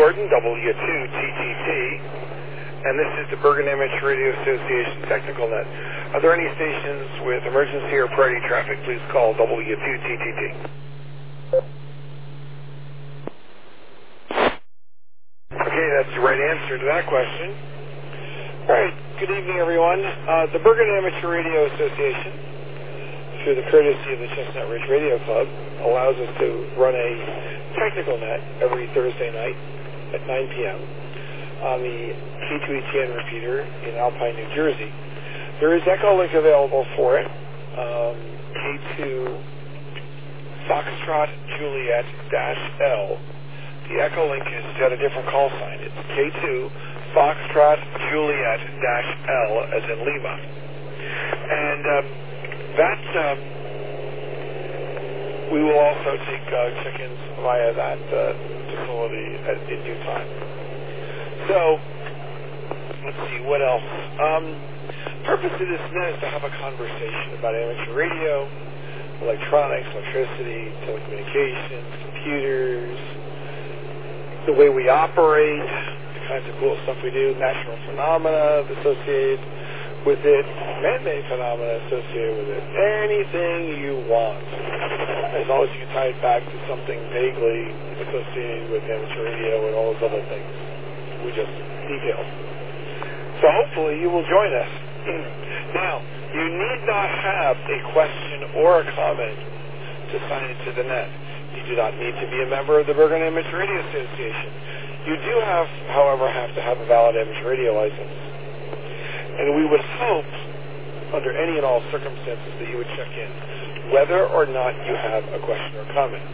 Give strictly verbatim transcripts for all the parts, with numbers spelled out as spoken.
Gordon, W two T T T, and this is the Bergen Amateur Radio Association Technical Net. Are there any stations with emergency or priority traffic? Please call W two T T T. Okay, that's the right answer to that question. All right, good evening, everyone. Uh, the Bergen Amateur Radio Association, through the courtesy of the Chestnut Ridge Radio Club, allows us to run a technical net every Thursday night at nine p.m. on the K two E T N repeater in Alpine, New Jersey. There is Echolink available for it, um, K two Foxtrot Juliet dash L. The Echolink is got a different call sign. It's K two Foxtrot Juliet dash L as in Lima. And um, that, um, we will also take uh, check-ins via that uh, facility at, in due time. So, let's see, what else? Um, the purpose of this net is to have a conversation about amateur radio, electronics, electricity, telecommunications, computers, the way we operate, the kinds of cool stuff we do, natural phenomena associated with it, man-made phenomena associated with it, anything you want, as long as you can tie it back to something vaguely associated with amateur radio and all those other things we just detailed. So hopefully you will join us. Now, you need not have a question or a comment to sign into the net. You do not need to be a member of the Bergen Amateur Radio Association. You do have, however, have to have a valid amateur radio license. And we would hope, under any and all circumstances, that you would check in, whether or not you have a question or comment.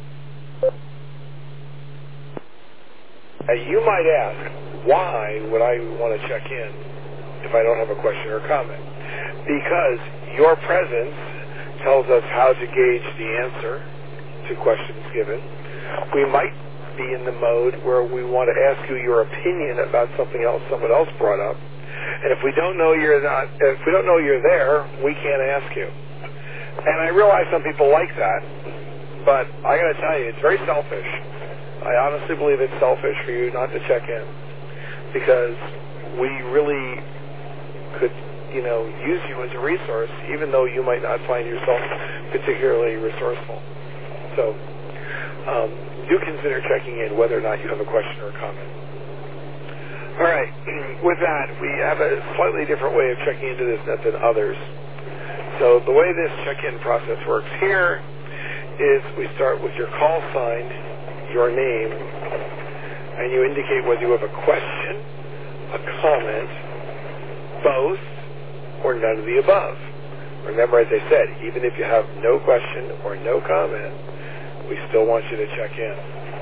Now, you might ask, why would I want to check in if I don't have a question or comment? Because your presence tells us how to gauge the answer to questions given. We might be in the mode where we want to ask you your opinion about something else someone else brought up. And if we don't know you're not, if we don't know you're there, we can't ask you. And I realize some people like that, but I got to tell you, it's very selfish. I honestly believe it's selfish for you not to check in, because we really could, you know, use you as a resource, even though you might not find yourself particularly resourceful. So, um, do consider checking in whether or not you have a question or a comment. All right, with that, we have a slightly different way of checking into this net than others. So the way this check-in process works here is we start with your call sign, your name, and you indicate whether you have a question, a comment, both, or none of the above. Remember, as I said, even if you have no question or no comment, we still want you to check in.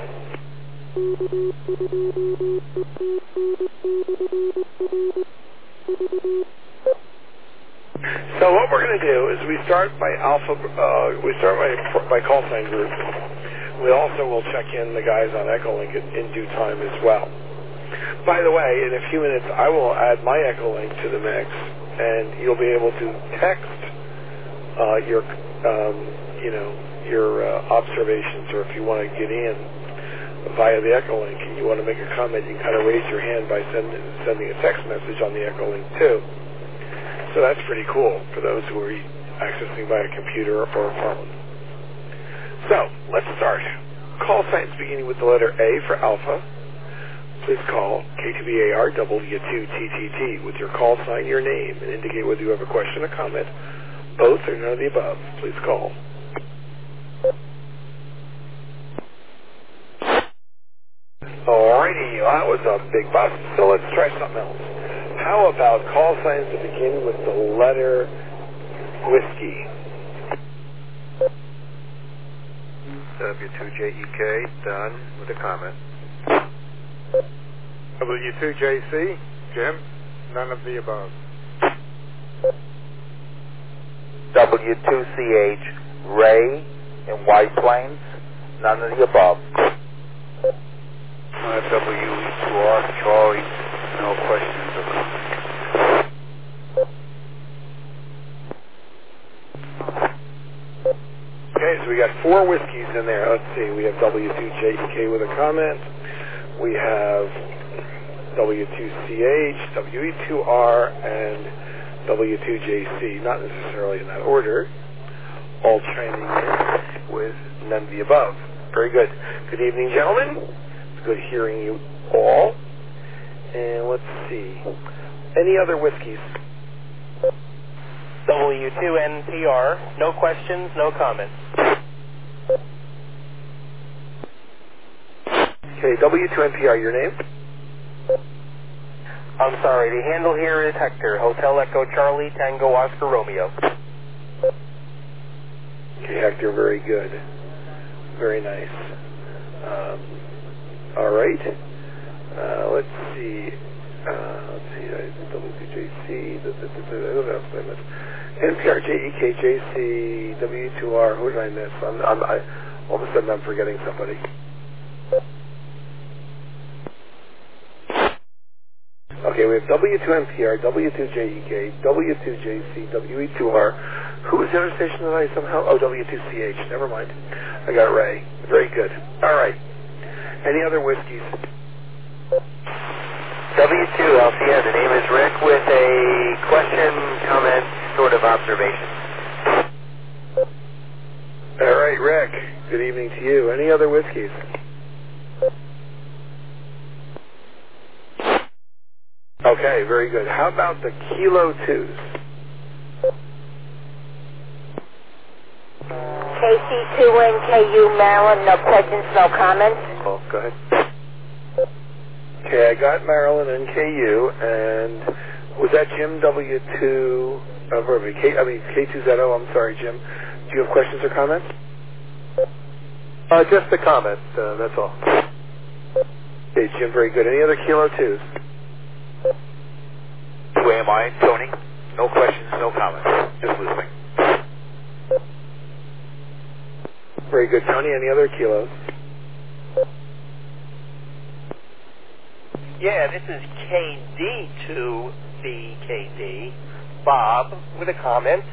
So what we're going to do is we start by alpha. Uh, we start by by call sign group. We also will check in the guys on Echolink in, in due time as well. By the way, in a few minutes, I will add my Echolink to the mix, and you'll be able to text uh, your, um, you know, your uh, observations, or if you want to get in via the Echolink and you want to make a comment, you can kind of raise your hand by send, sending a text message on the Echolink too. So that's pretty cool for those who are accessing via computer or phone. So, let's start. Call signs beginning with the letter A for Alpha. Please call K two B A R W two T T T with your call sign, your name, and indicate whether you have a question or comment, both or none of the above. Please call. Alrighty, well, that was a big bust. So let's try something else. How about call signs that begin with the letter whiskey? W two J E K, done with a comment. W two J C, Jim, none of the above. W two C H, Ray in White Plains, none of the above. Uh, W E two R, Charlie, no questions or comments. Okay, so we got four whiskeys in there. Let's see, we have W two J E K with a comment. we have W two C H, W E two R, and W two J C, not necessarily in that order, all chiming in with none of the above. Very good. Good evening, gentlemen. It's good hearing you all. And let's see. Any other whiskeys? W two N P R, no questions, no comments. Okay, W two N P R, your name? I'm sorry, the handle here is Hector, Hotel Echo Charlie, Tango Oscar Romeo. Okay, Hector, very good. Very nice. Um, all right. Uh, let's see. Uh, let's see. Uh, W two J C. N P R, J E K, J C, W two R. Who did I miss? I'm, I'm, I, all of a sudden I'm forgetting somebody. Okay, we have W two N P R, W two J E K, W two J C, W E two R. Who was the other station that I somehow... Oh, W two C H. Never mind. I got Ray. Very good. All right. Any other whiskeys? W two L C N. The name is Rick with a question, comment, sort of observation. All right, Rick. Good evening to you. Any other whiskeys? Okay, very good. How about the Kilo twos? K C two N K U Maryland, no questions, no comments. Oh, go ahead. Okay, I got Maryland and K U, and was that Jim W two, uh, pardon me, K, I mean K two Z O, I'm sorry, Jim. Do you have questions or comments? Uh, just a comment, uh, that's all. Okay, Jim, very good. Any other Kilo twos? Who am I? Tony. No questions, no comments. Just listening. Very good, Tony. Any other kilos? Yeah, this is K D two B K D. Bob with a comment.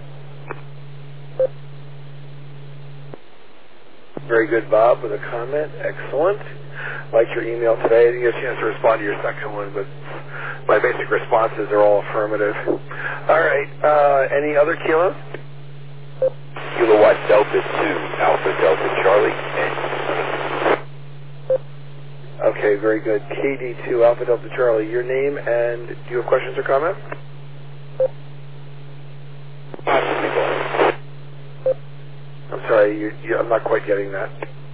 Very good, Bob, with a comment. Excellent. Like your email today. I didn't get a chance to respond to your second one, but my basic responses are all affirmative. All right. Uh, any other kilos? Kilowatt Delta two, Alpha Delta Charlie, and... Okay, very good. K D two, Alpha Delta Charlie. Your name, and do you have questions or comments? I'm sorry, you, you, I'm not quite getting that.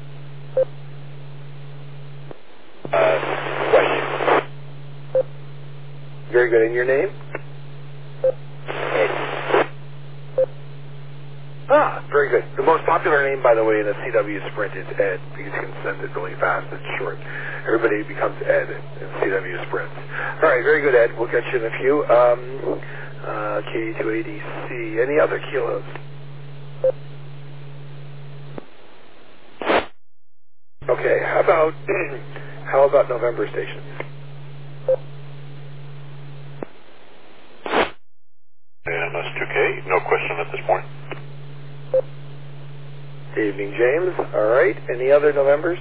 Uh, question. Very good. And your name? Ed. Ah, very good. The most popular name, by the way, in a C W Sprint is Ed, because you can send it really fast and short. Everybody becomes Ed in C W Sprints. All right, very good, Ed. We'll get you in a few. Um, uh, K D two A D C. Any other kilos? Okay, how about how about November stations? And that's two K. No question at this point. Evening, James. All right. Any other Novembers?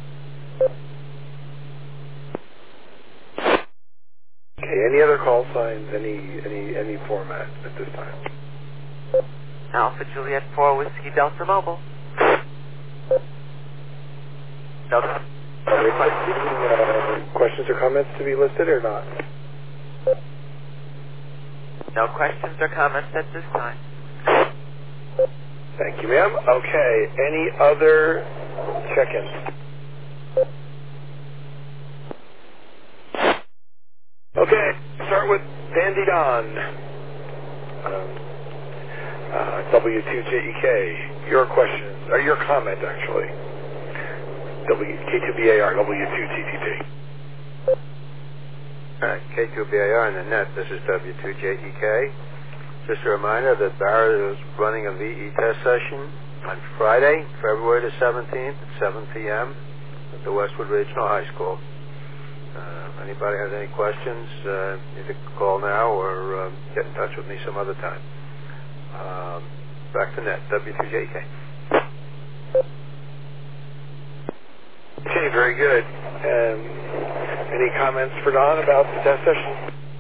Okay. Any other call signs? Any any any format at this time? Alpha Juliet four Whiskey Delta Mobile. Delta. Are we expecting uh, questions or comments to be listed or not? No questions or comments at this time. Thank you, ma'am. Okay. Any other check-ins? Okay. Start with Dandy Don. Um, uh, W two J E K. Your questions, or your comment, actually. W K two B A R, W two T T P. Uh, K two B A R in the net, this is W two J E K. Just a reminder that Barrett is running a V E test session on Friday, February the seventeenth at seven p m at the Westwood Regional High School. Uh, anybody has any questions, uh, either call now or uh, get in touch with me some other time. Um, back to net, W two J E K. Okay, very good. Um, any comments for Don about the test session?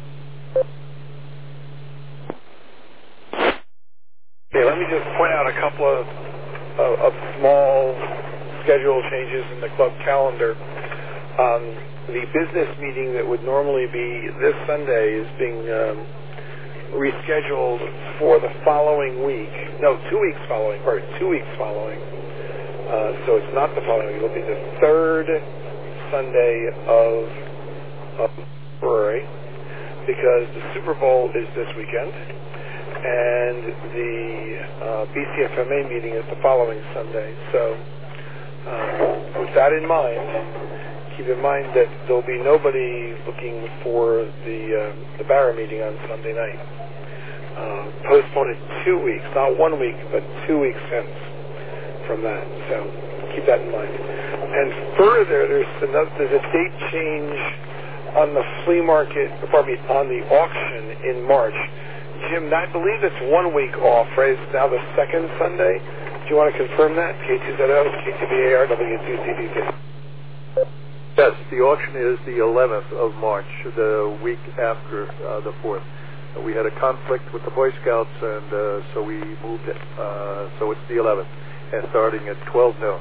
Okay, let me just point out a couple of, of, of small schedule changes in the club calendar. Um, the business meeting that would normally be this Sunday is being um, rescheduled for the following week. No, two weeks following, or two weeks following. Uh, so it's not the following week. It'll be the third Sunday of, of February, because the Super Bowl is this weekend, and the uh, B C F M A meeting is the following Sunday. So uh, with that in mind, keep in mind that there'll be nobody looking for the uh, the Barra meeting on Sunday night. Uh, postpone it two weeks, not one week, but two weeks since from that. So keep that in mind. And further, there's another, there's a date change on the flea market, pardon me, on the auction in March. Jim, I believe it's one week off, right? It's now the second Sunday. Do you want to confirm that? K two Z O, K two B A R, W two C B P. Yes, the auction is the eleventh of March, the week after uh, the fourth. Uh, we had a conflict with the Boy Scouts, and uh, so we moved it. Uh, so it's the eleventh, and starting at twelve noon.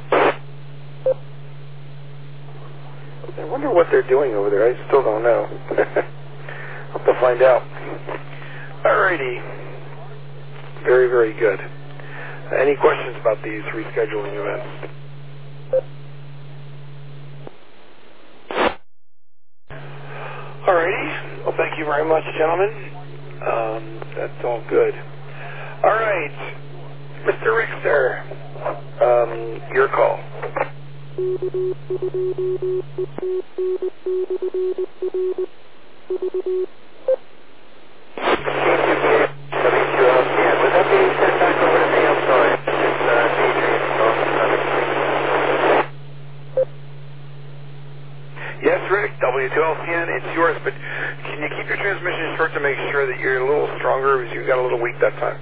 I wonder what they're doing over there. I still don't know. I'll have to find out. Alrighty. Very, very good. Any questions about these rescheduling events? Alrighty. Well, thank you very much, gentlemen. Um, that's all good. All right. Mister Richter, um, your call. Was that being sent back over to me? I'm sorry. It's uh, Adrian from Yes, Rick, W two L C N, it's yours, but can you keep your transmission short to make sure that you're a little stronger, because you got a little weak that time?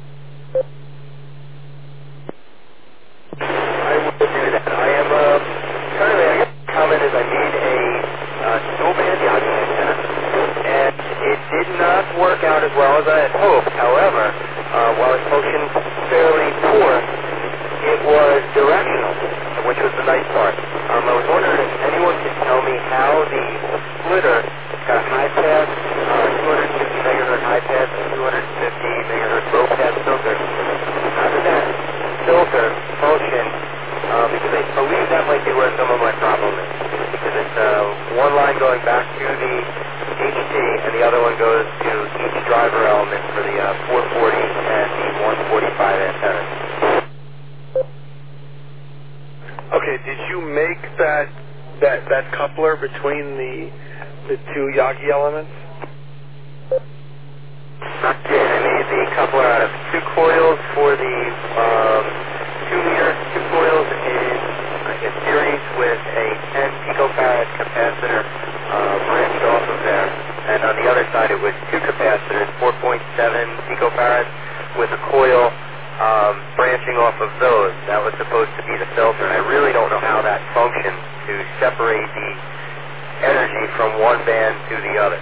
I will do that. I am, uh, currently, I guess the comment is I need a uh, dual band Yagi antenna, and it did not work out as well as I had hoped. However, uh, while it functioned fairly poor, it was directional, which was the nice part. Um, I was wondering if anyone could tell me how the splitter got a high pass, uh, two hundred fifty megahertz high pass, and two hundred fifty megahertz low pass filter. How did that filter function? Uh, because I believe that might be where some of my problem is. Because it's uh, one line going back to the H T, and the other one goes to each driver element for the uh, four forty and the one forty-five antennas. Okay, did you make that that that coupler between the the two Yagi elements? I did. I made the coupler out of two coils for the um, two meter, two coils in like a series with a ten picofarad capacitor uh, branched off of there, and on the other side it was two capacitors, four point seven picofarads, with a coil Um, branching off of those. That was supposed to be the filter, and I really don't know how that functions to separate the energy from one band to the other.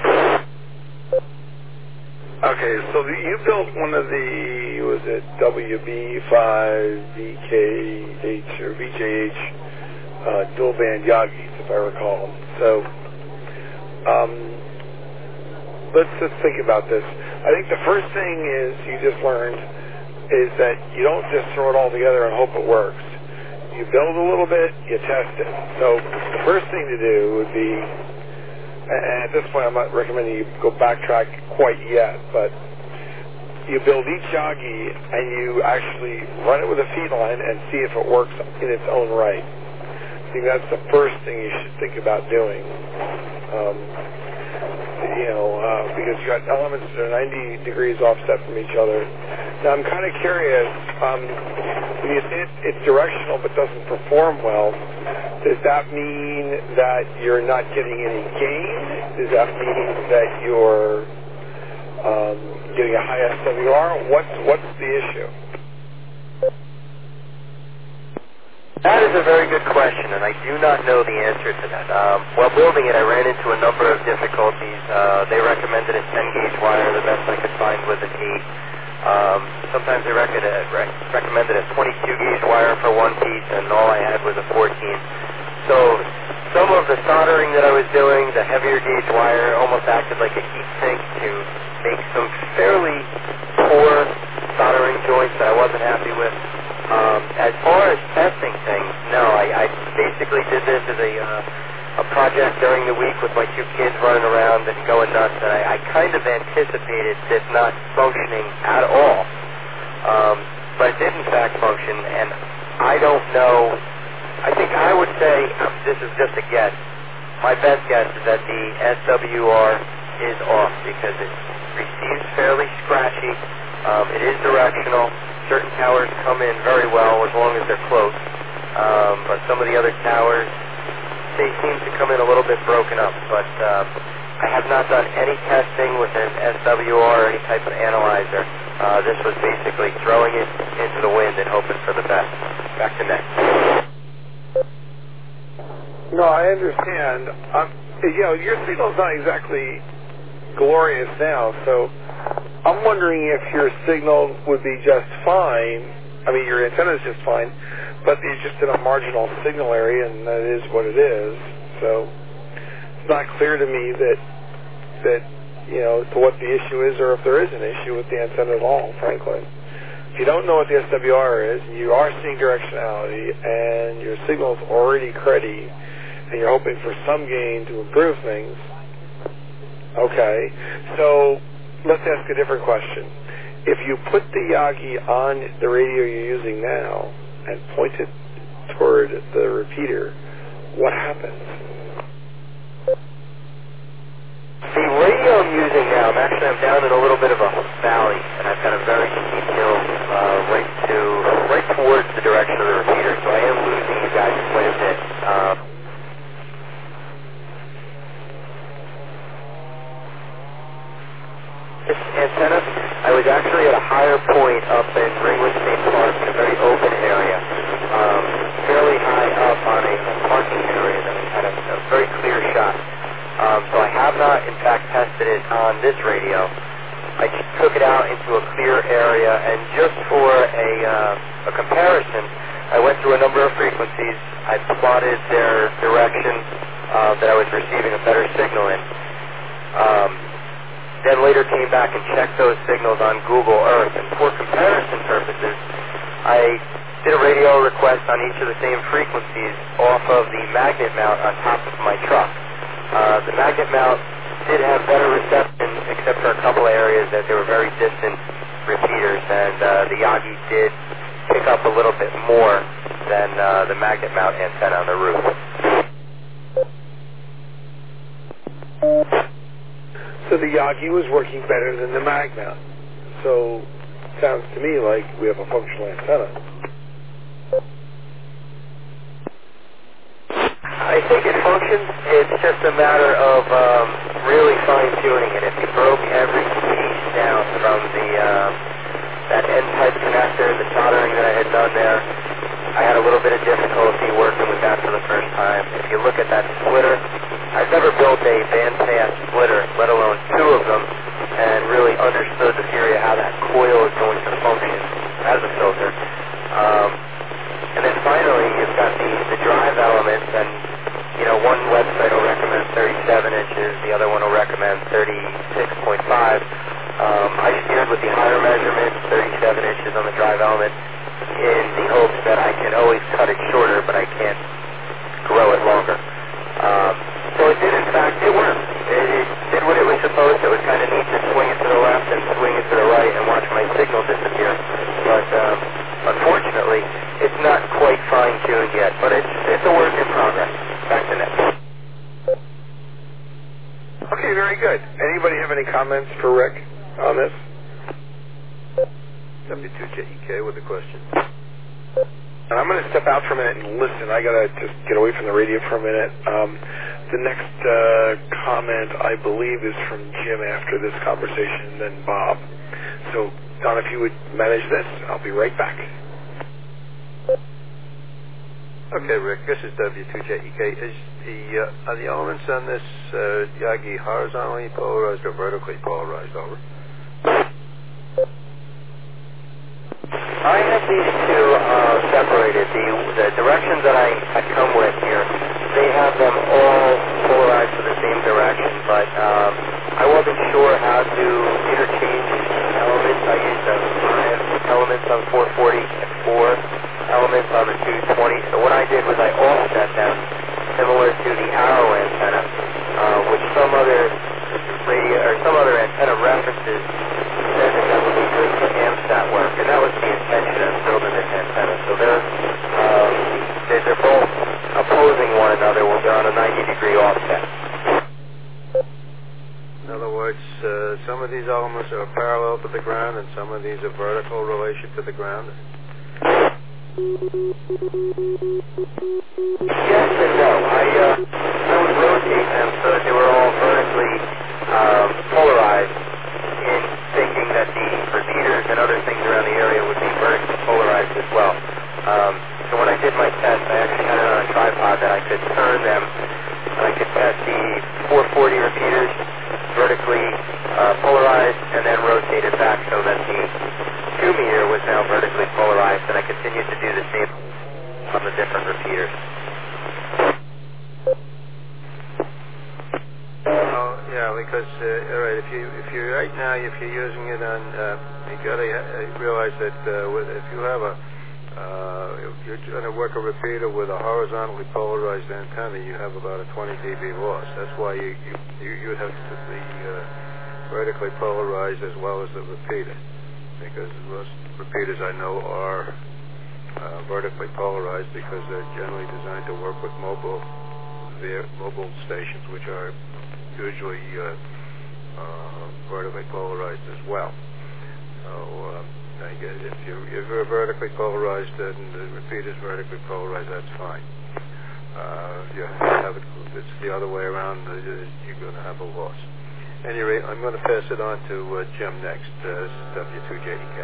Okay, so the, you built one of the, was it W B five V K H or V J H uh, dual band Yagis, if I recall. So um, let's just think about this. I think the first thing is you just learned is that you don't just throw it all together and hope it works. You build a little bit, you test it. So the first thing to do would be, and at this point I'm not recommending you go backtrack quite yet, but you build each Yagi and you actually run it with a feed line and see if it works in its own right. I think that's the first thing you should think about doing. Um, you know, uh, because you got elements that are ninety degrees offset from each other. Now, I'm kind of curious, um, when you say it's, it's directional but doesn't perform well, does that mean that you're not getting any gain? Does that mean that you're um, getting a high S W R? What's, what's the issue? That is a very good question, and I do not know the answer to that. Um, while building it, I ran into a number of difficulties. Uh, they recommended a ten gauge wire. The best I could find was an eight. Um, sometimes they rec- rec- recommended a twenty-two gauge wire for one piece, and all I had was a fourteen. So some of the soldering that I was doing, the heavier gauge wire, almost acted like a heat sink to make some fairly poor soldering joints that I wasn't happy with. Um, as far as testing things, no, I, I basically did this as a, uh, a project during the week with my two kids running around and going nuts, and I, I kind of anticipated this not functioning at all. Um, but it did in fact function, and I don't know, I think I would say, um, this is just a guess, my best guess is that the S W R is off because it receives fairly scratchy, um, it is directional. Certain towers come in very well as long as they're close, um, but some of the other towers, they seem to come in a little bit broken up. But um, I have not done any testing with an S W R or any type of analyzer. Uh, this was basically throwing it into the wind and hoping for the best. Back to Nick. No, I understand. Um, you know, your signal's not exactly glorious now, so I'm wondering if your signal would be just fine. I mean, your antenna is just fine, but you're just in a marginal signal area, and that is what it is. So it's not clear to me that that you know what the issue is, or if there is an issue with the antenna at all. Frankly, if you don't know what the S W R is, you are seeing directionality, and your signal's already cruddy, and you're hoping for some gain to improve things. Okay, so let's ask a different question. If you put the Yagi on the radio you're using now and point it toward the repeater, what happens? The radio I'm using now, I'm actually I'm down in a little bit of a valley, and I've got a very steep hill uh, right to right towards the direction of the repeater, so I am losing you guys quite a bit. Um, This antenna, I was actually at a higher point up in Ringwood State Park in a very open area, um, fairly high up on a parking area that had a, a very clear shot. Um, so I have not, in fact, tested it on this radio. I just took it out into a clear area, and just for a, uh, a comparison, I went through a number of frequencies. I plotted their direction uh, that I was receiving a better signal in. Um, Then later came back and checked those signals on Google Earth. And for comparison purposes, I did a radio request on each of the same frequencies off of the magnet mount on top of my truck. Uh, the magnet mount did have better reception, except for a couple of areas that they were very distant repeaters, and uh, the Yagi did pick up a little bit more than uh, the magnet mount antenna on the roof. So the Yagi was working better than the mag mount. So sounds to me like we have a functional antenna. I think it functions. It's just a matter of um, really fine-tuning it. If you broke every piece down from the uh, that N-type connector, the soldering that I had done there, I had a little bit of difficulty working with that for the first time. If you look at that splitter, I've never built a bandpass splitter, let alone two of them, and really understood the theory of how that coil is going to function as a filter. Um, and then finally, you've got the, the drive elements, and you know, one website will recommend thirty-seven inches, the other one will recommend thirty-six point five. Um, I steered with the higher measurement, thirty-seven inches on the drive element, in the hopes that I can always cut it shorter, but I can't grow it longer. Um, so it did, in fact, it worked. It, it did what it was supposed to. It was kind of neat to swing it to the left and swing it to the right and watch my signal disappear. But um, unfortunately, it's not quite fine-tuned yet, but it's, it's a work in progress. Back to Nick. Okay, very good. Anybody have any comments for Rick on this? W two J E K with a question. And I'm going to step out for a minute and listen. I got to just get away from the radio for a minute. Um, the next uh, comment, I believe, is from Jim after this conversation, and then Bob. So, Don, if you would manage this, I'll be right back. Okay, Rick, this is W two J E K. Is the, uh, are the elements on this uh, Yagi horizontally polarized or vertically polarized? Over. I have these two uh, separated. The, the directions that I, I come with here, they have them all polarized to the same direction, but um, I wasn't sure how to interchange elements. I used uh, five elements on four forty and four elements on the two twenty. So what I did was I offset them similar to the arrow antenna, uh, which some other radio or some other antenna references said that that would be good for AMSAT work, and that was the intention of building this antenna. So they're um, they're, they're both opposing one another. Well, they're on a ninety degree offset. In other words, uh, some of these elements are parallel to the ground, and some of these are vertical relation to the ground. Yes and no. I uh, I would rotate them so that they were all vertically um, polarized, in thinking that the repeaters and other things around the area would be vertically polarized as well. Um, so when I did my test, I actually had it on a tripod that I could turn them, and I could test the four forty repeaters vertically uh, polarized, and then rotate it back so that the two meter was now vertically polarized, and I continued to do the same on the different repeaters. Oh, yeah, because uh, all right, if you if you right now if you're using it on, uh, you got to uh, realize that uh, with, if you have a uh, if you're trying to work a repeater with a horizontally polarized antenna, you have about a twenty D B loss. That's why you you you, you have to be uh, vertically polarized as well as the repeater, because most repeaters I know are uh, vertically polarized because they're generally designed to work with mobile their mobile stations, which are usually uh, uh, vertically polarized as well. So uh, I guess if you're, if you're vertically polarized and the repeater's vertically polarized, that's fine. Uh, if you have it, if it's the other way around, uh, you're going to have a loss. At any rate, I'm going to pass it on to uh, Jim next. Uh, this is W two J E K.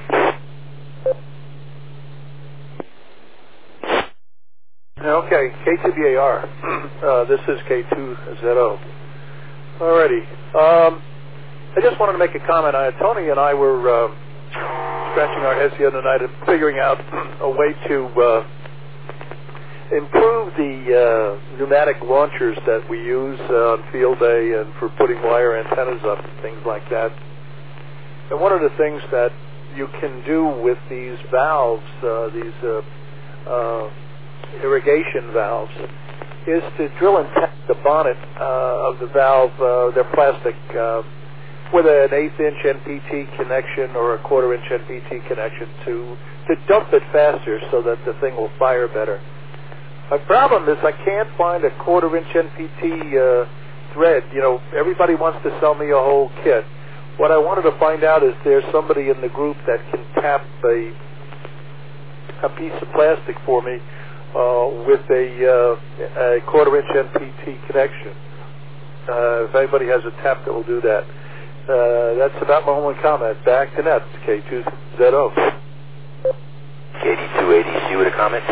Okay, K two B A R. Uh, this is K two Z O. Alrighty. Um, I just wanted to make a comment. I, Tony and I were uh, scratching our heads the other night and figuring out a way to uh, improve the uh, pneumatic launchers that we use uh, on field day and for putting wire antennas up and things like that. And one of the things that you can do with these valves, uh, these uh, uh, irrigation valves, is to drill and test the bonnet uh, of the valve. Uh, they're plastic uh, with an eighth inch N P T connection or a quarter inch N P T connection to to dump it faster so that the thing will fire better. My problem is I can't find a quarter inch N P T uh, thread. You know, everybody wants to sell me a whole kit. What I wanted to find out is there's somebody in the group that can tap a a piece of plastic for me Uh, with a, uh, a quarter inch N P T connection. Uh, if anybody has a tap that will do that. Uh, that's about my only comment. Back to net, K two Z O. K D two A D C with a comment?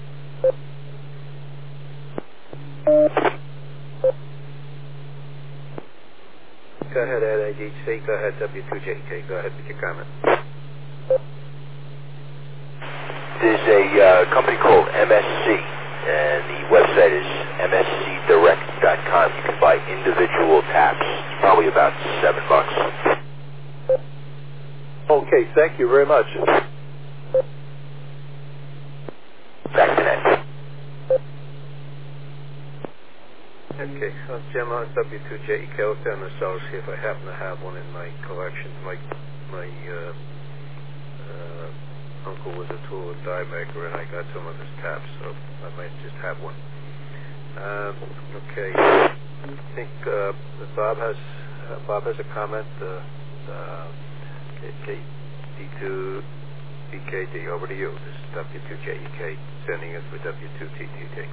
Go ahead, Ed A D C. Go ahead, W two J K. Go ahead with your comment. There's a uh, company called M S C, and the website is M S C direct dot com. You can buy individual taps. It's probably about seven bucks. Okay, thank you very much. Back to net. Okay, so Jim on W two J E K. Look down the cells, see if I happen to have one in my collection. My my uh, uh, uncle was a tool and die maker, and I got some of his taps, so I might just have one. Um, okay, I think uh, Bob has uh, Bob has a comment. Uh, uh, K D two B K D, over to you. This is W two J E K sending it for W two T T T.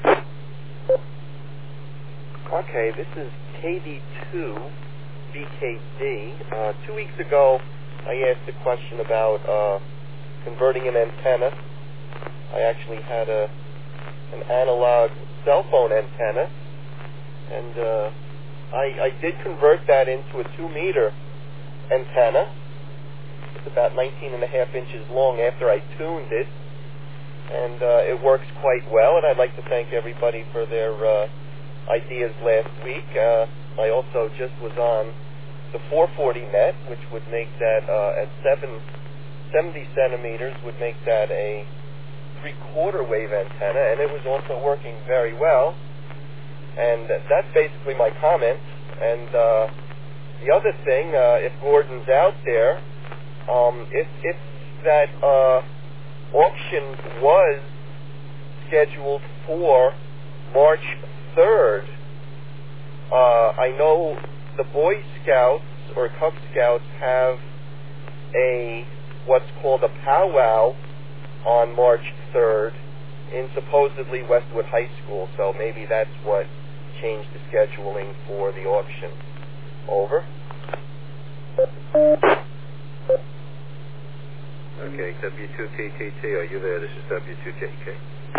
Okay, this is K D two B K D. Uh, two weeks ago, I asked a question about uh, converting an antenna. I actually had a an analog cell phone antenna, and uh, I, I did convert that into a two-meter antenna. It's about nineteen and a half inches long after I tuned it, and uh, it works quite well, and I'd like to thank everybody for their uh, ideas last week. Uh, I also just was on the four forty net, which would make that uh, at seven, seventy centimeters, would make that a three-quarter wave antenna, and it was also working very well. And that's basically my comments. And uh, the other thing, uh, if Gordon's out there, um, if, if that uh, auction was scheduled for March third, uh, I know the Boy Scouts or Cub Scouts have a what's called a powwow on March third in supposedly Westwood High School, so maybe that's what changed the scheduling for the auction. Over. Okay, W two T T T, are you there? This is W two J K.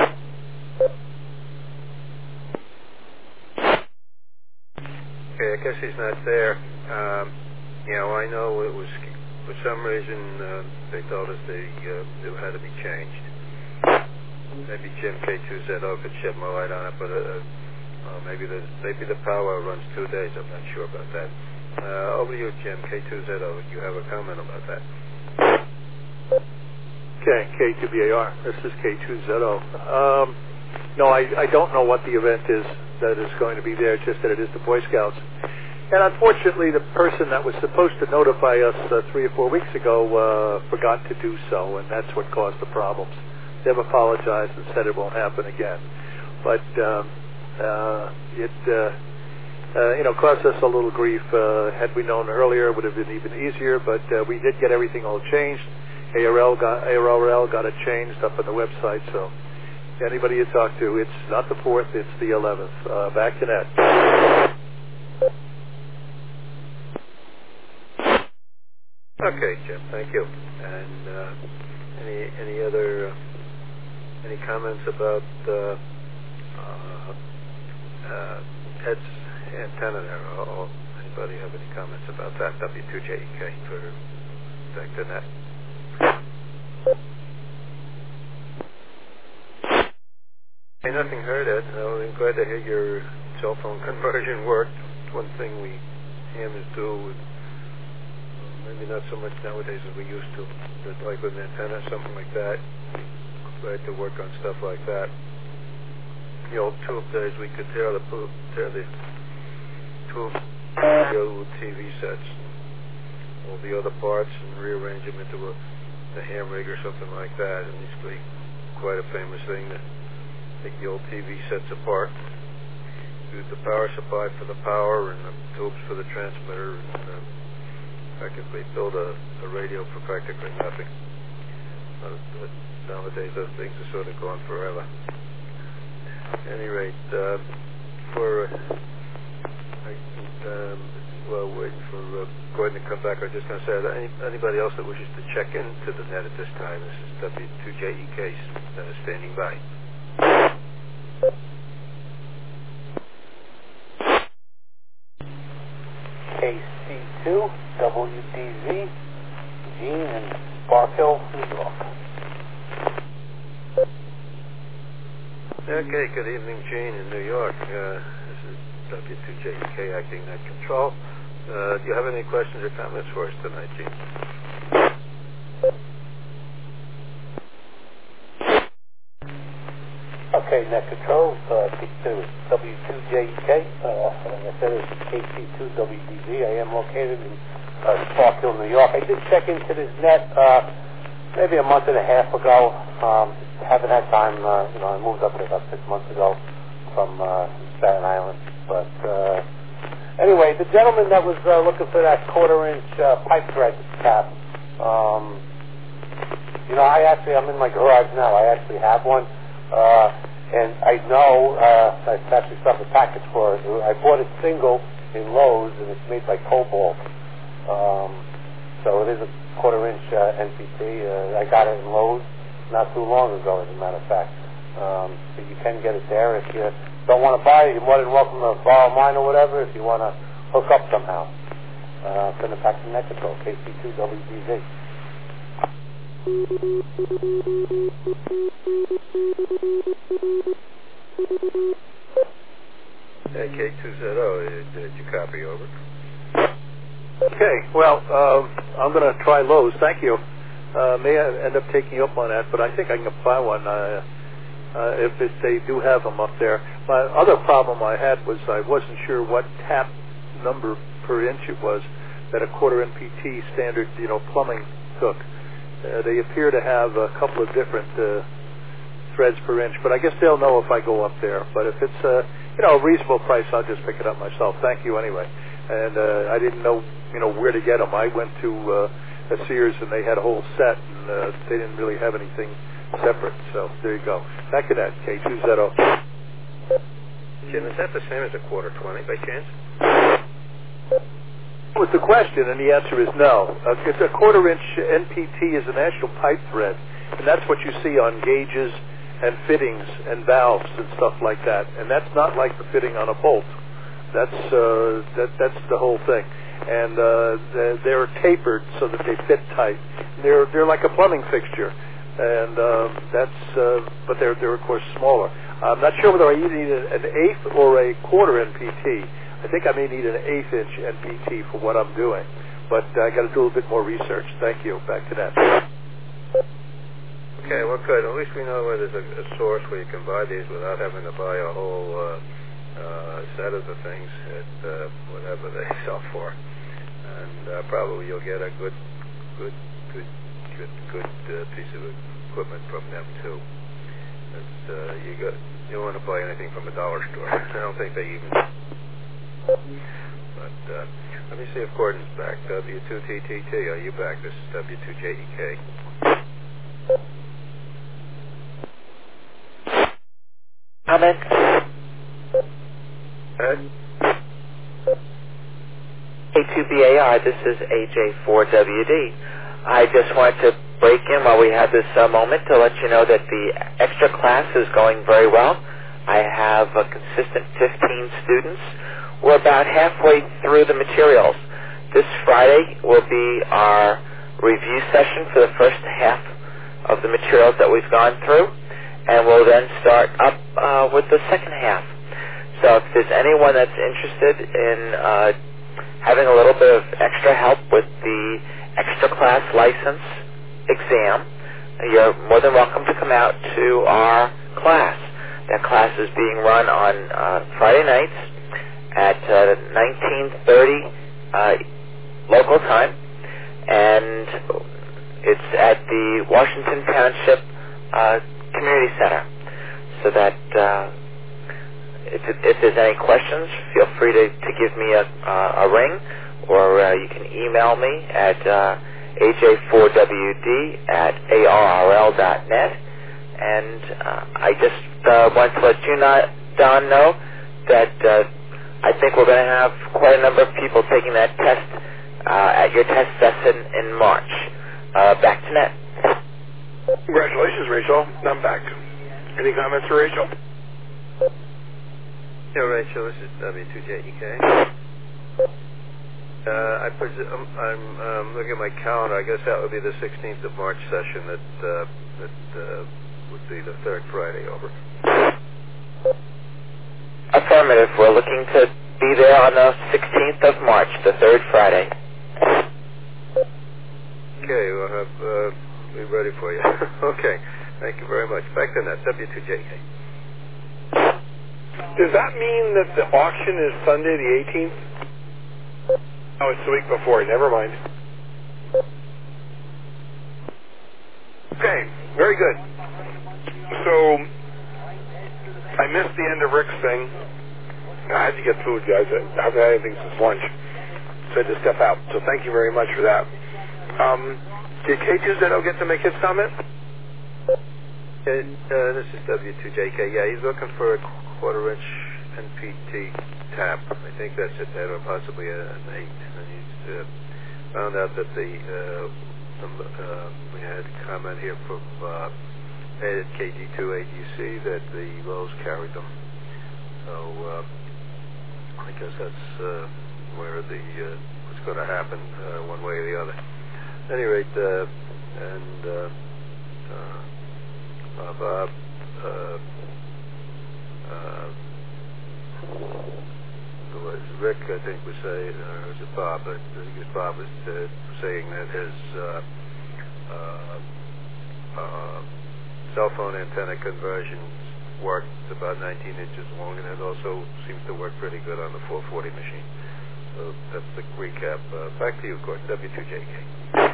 Okay, I guess he's not there. Um, you know, I know it was, for some reason, uh, they told us they uh, knew how to be changed. Maybe Jim K two Z O could shed more light on it, but uh, uh, maybe the maybe the power runs two days. I'm not sure about that. Uh, over to you, Jim K two Z O. You have a comment about that? Okay, K two B A R. This is K two Z O. Um, no, I, I don't know what the event is that is going to be there, just that it is the Boy Scouts. And unfortunately, the person that was supposed to notify us uh, three or four weeks ago uh, forgot to do so, and that's what caused the problems. They've apologized and said it won't happen again. But um, uh, it, uh, uh, you know, caused us a little grief. Uh, had we known earlier, it would have been even easier, but uh, we did get everything all changed. A R L got, A R L got it changed up on the website, so anybody you talk to, it's not the fourth, it's the eleventh. Uh, back to Ned. Okay, Jim, thank you. And uh, any any other uh, any comments about uh, uh, uh, Ed's antenna there? Or, or anybody have any comments about that? W two J E K for back to Net. Hey, nothing heard, Ed. No, I'm glad to hear your cell phone conversion worked. One thing we hammers do, maybe not so much nowadays as we used to, but like with an antenna, something like that. Glad to work on stuff like that. The old tube days, we could tear the tear the tube, the old T V sets, all the other parts, and rearrange them into a, a ham rig or something like that. And it's really quite a famous thing to take the old T V sets apart, use the power supply for the power and the tubes for the transmitter, and uh, practically build a, a radio for practically nothing. Uh, but nowadays those things are sort of gone forever. At any rate, uh, for uh, I, um, well, waiting for uh, Gordon to come back, I'm just going to say that any, anybody else that wishes to check into the net at this time, this is W two J E K uh, standing by. K C two, W D Z, Gene in Park Hill, New York. Okay, good evening, Gene in New York. Uh, this is W two J E K acting net control. Uh, do you have any questions or comments for us tonight, Gene? Okay, net control, uh, W two J E K, uh, like I said, it's K C two W D Z. I am located in uh, Park Hill, New York. I did check into this net uh, maybe a month and a half ago. Um, haven't had time, uh, you know, I moved up there about six months ago from uh, Staten Island. But uh, anyway, the gentleman that was uh, looking for that quarter-inch uh, pipe thread cap, um, you know, I actually, I'm in my garage now. I actually have one. Uh, and I know uh, I've actually stuffed a package for it. I bought it single in Lowe's, and it's made by Cobalt. Um, so it is a quarter-inch uh, N P T. Uh, I got it in Lowe's not too long ago, as a matter of fact. Um, so you can get it there. If you don't want to buy it, you're more than welcome to borrow mine or whatever if you want to hook up somehow. Uh, send it back to Mexico, K C two W D Z. Hey, K two Z O, did you copy over? Okay, well, um, I'm going to try Lowe's. Thank you. Uh, may I end up taking you up on that, but I think I can buy one uh, uh, if it, they do have them up there. My other problem I had was I wasn't sure what tap number per inch it was that a quarter N P T standard, you know, plumbing took. Uh, they appear to have a couple of different uh, threads per inch, but I guess they'll know if I go up there. But if it's a, you know, a reasonable price, I'll just pick it up myself. Thank you anyway. And uh, I didn't know, you know, where to get them. I went to uh, a Sears and they had a whole set, and uh, they didn't really have anything separate. So there you go. Back to that, K two Z O. Jim, is that the same as a quarter twenty by chance? That was the question, and the answer is no. Uh, it's a quarter inch N P T is a national pipe thread, and that's what you see on gauges and fittings and valves and stuff like that. And that's not like the fitting on a bolt. That's uh, that, that's the whole thing. And uh, they're, they're tapered so that they fit tight. They're they're like a plumbing fixture, and uh, that's uh, but they're they're of course smaller. I'm not sure whether I either need an eighth or a quarter N P T. I think I may need an eighth inch N P T for what I'm doing, but uh, I got to do a little bit more research. Thank you. Back to that. Okay, well, good. At least we know where there's a, a source where you can buy these without having to buy a whole uh, uh, set of the things at uh, whatever they sell for, and uh, probably you'll get a good, good, good, good, good uh, piece of equipment from them too. It's, uh, you got you don't want to buy anything from a dollar store. I don't think they even. But uh, let me see if Gordon's back. W two T T T, are you back? This is W two J E K. Comment? Ed? K two B A R, this is A J four W D. I just wanted to break in while we have this uh, moment to let you know that the extra class is going very well. I have a consistent fifteen students. We're about halfway through the materials. This Friday will be our review session for the first half of the materials that we've gone through, and we'll then start up uh, with the second half. So if there's anyone that's interested in uh, having a little bit of extra help with the extra class license exam, you're more than welcome to come out to our class. That class is being run on uh, Friday nights at uh, nineteen thirty uh, local time, and it's at the Washington Township uh, Community Center. So that uh, if, if there's any questions, feel free to, to give me a, uh, a ring, or uh, you can email me at uh, A J four W D at A R R L dot net. And uh, I just uh, want to let you not, Don, know that uh, I think we're going to have quite a number of people taking that test uh, at your test session in March. Uh, back to net. Congratulations, Rachel. I'm back. Any comments for Rachel? Yeah, Rachel, this is W two J E K. Uh, I presume, I'm um, looking at my calendar. I guess that would be the sixteenth of March session that, uh, that uh, would be the third Friday over. Affirmative. We're looking to be there on the sixteenth of March, the third Friday. Okay, we'll have, uh, be ready for you. Okay, thank you very much. Back to that, W two J K. Does that mean that the auction is Sunday the eighteenth? Oh, it's the week before. Never mind. Okay, very good. So, I missed the end of Rick's thing. I had to get food, guys. I haven't had anything since lunch. So I had to step out. So thank you very much for that. Um, did K two Z O get to make his comment? Okay, uh, this is W two J K. Yeah, he's looking for a quarter inch N P T tap. I think that's it, or possibly an eight. And he's uh, found out that the uh, some, uh, we had a comment here from uh, at K G two A D C that the Lowe's carried them. So uh, I guess that's uh, where the uh, what's going to happen uh, one way or the other. At any rate, uh, and uh, uh, Bob, uh, uh, was Rick, I think, was saying, or was it Bob? I think it was Bob was uh, saying that his uh, uh, uh, cell phone antenna conversions worked about nineteen inches long, and it also seems to work pretty good on the four forty machine. So that's the recap. Uh, back to you, Gordon, W two J K.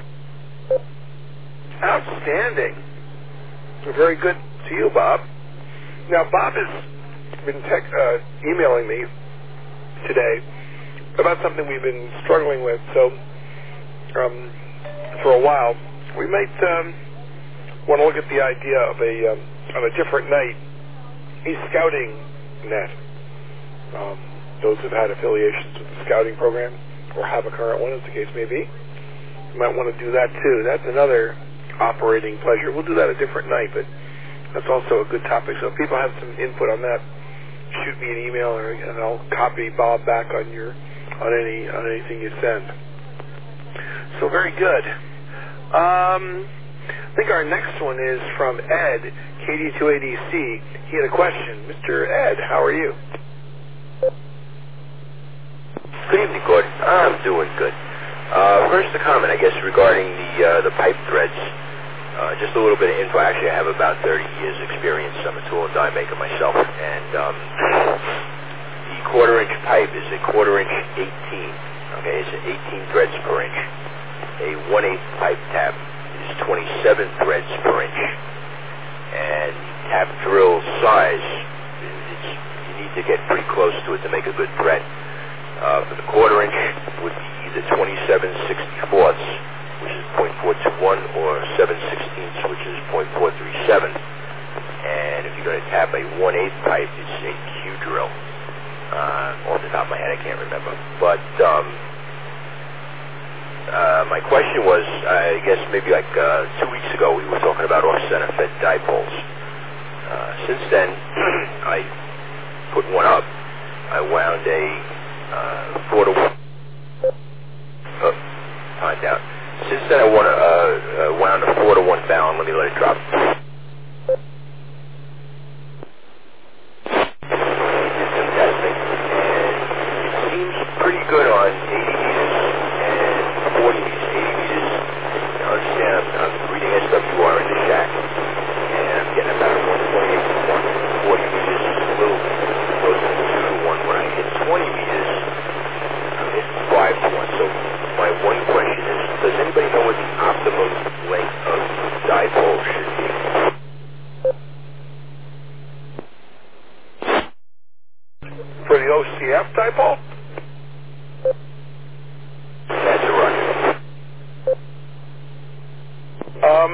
Outstanding. Very good to you, Bob. Now, Bob has been tech, uh, emailing me today about something we've been struggling with. So, um, for a while, we might um, want to look at the idea of a um, on a different night, a scouting net. Um, those who've had affiliations with the scouting program or have a current one, as the case may be, you might want to do that too. That's another operating pleasure. We'll do that a different night, but that's also a good topic. So if people have some input on that, shoot me an email, or, and I'll copy Bob back on your on any on anything you send. So very good. Um, I think our next one is from Ed, K D two A D C. He had a question. Mister Ed, how are you? Good evening, Gordon. I'm doing good. Uh, first, a comment, I guess, regarding the uh, the pipe threads. Uh, just a little bit of info. Actually, I have about thirty years experience. I'm a tool and die maker myself. And um, the quarter-inch pipe is a quarter-inch eighteen. Okay, it's eighteen threads per inch. A one-eighth pipe tap is twenty-seven threads per inch. And tap drill size, it's, you need to get pretty close to it to make a good thread. Uh, for the quarter-inch would be either twenty-seven sixty-fourths, which is point four two one, or seven sixteenths, which is point four three seven. And if you're going to tap a one-eighth pipe, it's a Q drill. Uh, off the top of my head, I can't remember. But um, uh, my question was, I guess maybe like uh, two weeks ago, we were talking about off-center fed dipoles. Uh, since then, I put one up. I wound a uh, four to one. Oh, timed out. Since then, I want to, uh, uh, wound a four to one balun. Let me let it drop. Did some testing, and it seems pretty good on eighty meters and forty meters. eighty meters, now understand, I'm, I'm reading S W R in the shack, and I'm getting about a one twenty-eight to one. forty meters is a little closer to two to one. When I hit twenty meters, I'm hitting five to one. So my one question is, does anybody know what the optimum length of dipole should be? For the O C F dipole? That's right. Um,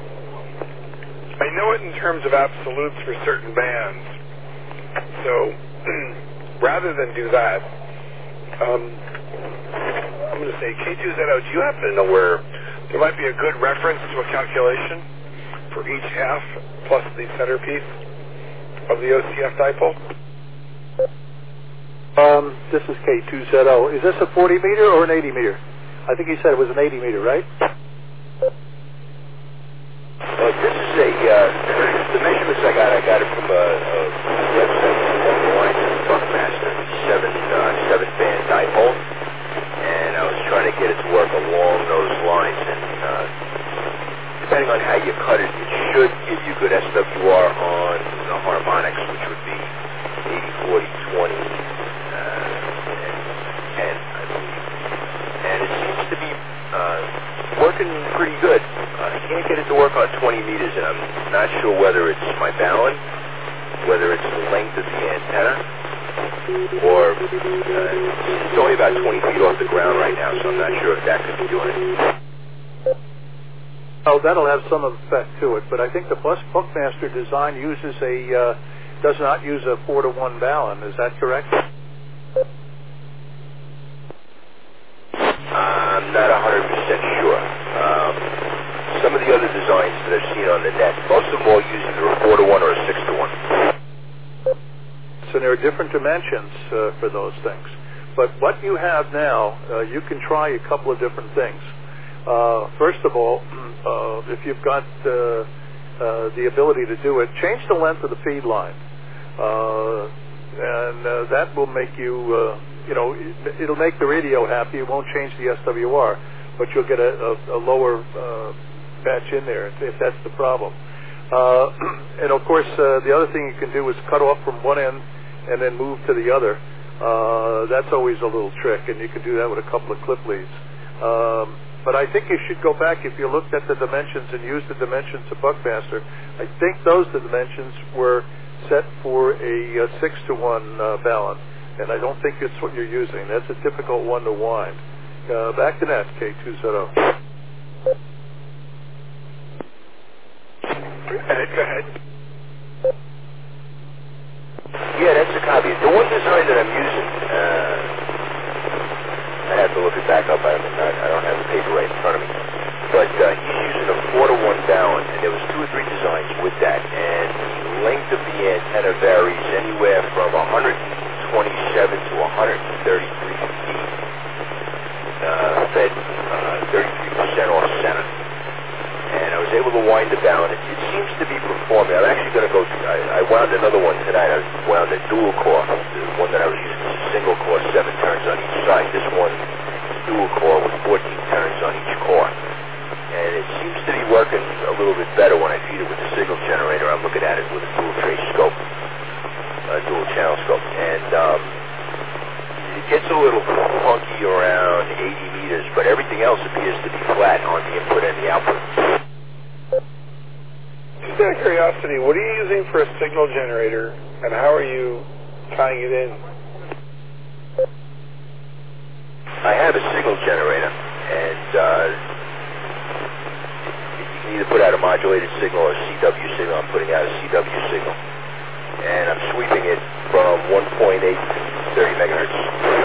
I know it in terms of absolutes for certain bands. So, rather than do that, um, I'm going to say K two Z O, do you happen to know where there might be a good reference to a calculation for each half plus the centerpiece of the O C F dipole? Um, this is K two Z O. Is this a forty meter or an eighty meter? I think he said it was an eighty meter, right? Well, this is a, uh, the measurements I got, I got it from a, a website along the lines of Buckmaster, seven, uh, seven band dipole. And I was trying to get it to work along those lines. And uh, depending on how you cut it, it should give you good S W R on the harmonics, which would be eighty, forty, twenty, uh, and ten, I believe. And it seems to be uh, working pretty good. Uh, I can't get it to work on twenty meters, and I'm not sure whether it's my balun, whether it's the length of the antenna, or uh, it's only about twenty feet off the ground right now, so I'm not sure if that could be doing it. Oh, that'll have some effect to it, but I think the Bus Buckmaster design uses a, uh, does not use a four to one balun. Is that correct? I'm not one hundred percent sure. Um, some of the other designs that I've seen on the net, most of them all use and there are different dimensions uh, for those things. But what you have now, uh, you can try a couple of different things. Uh, first of all, uh, if you've got uh, uh, the ability to do it, change the length of the feed line. Uh, and uh, that will make you, uh, you know, it, it'll make the radio happy. It won't change the S W R, but you'll get a, a, a lower uh, batch in there if that's the problem. Uh, and of course, uh, the other thing you can do is cut off from one end and then move to the other. Uh, that's always a little trick, and you can do that with a couple of clip leads. Um, but I think you should go back, if you looked at the dimensions and used the dimensions of Buckmaster, I think those dimensions were set for a, a six to one uh, balance, and I don't think it's what you're using. That's a difficult one to wind. Uh, back to that, K two zero. Go ahead. Yeah, that's a copy. The one design that I'm using, uh, I have to look it back up. I, mean, I, I don't have the paper right in front of me. But uh, he's using a four to one balance, and there was two or three designs with that. And the length of the antenna varies anywhere from one hundred twenty-seven to one hundred thirty-three feet. Uh, fed uh, thirty-three percent off center. And I was able to wind the balance. It, it seems to be performing. I'm actually going to go through, I, I wound another one tonight. I wound a dual core. The one that I was using was a single core, seven turns on each side. This one, dual core with fourteen turns on each core. And it seems to be working a little bit better when I feed it with the signal generator. I'm looking at it with a dual trace scope, a dual channel scope. And um, it gets a little funky around eighty meters, but everything else appears to be flat on the input and the output. Just out of curiosity, what are you using for a signal generator, and how are you tying it in? I have a signal generator, and uh, you can either put out a modulated signal or a C W signal. I'm putting out a C W signal, and I'm sweeping it from one point eight to thirty megahertz.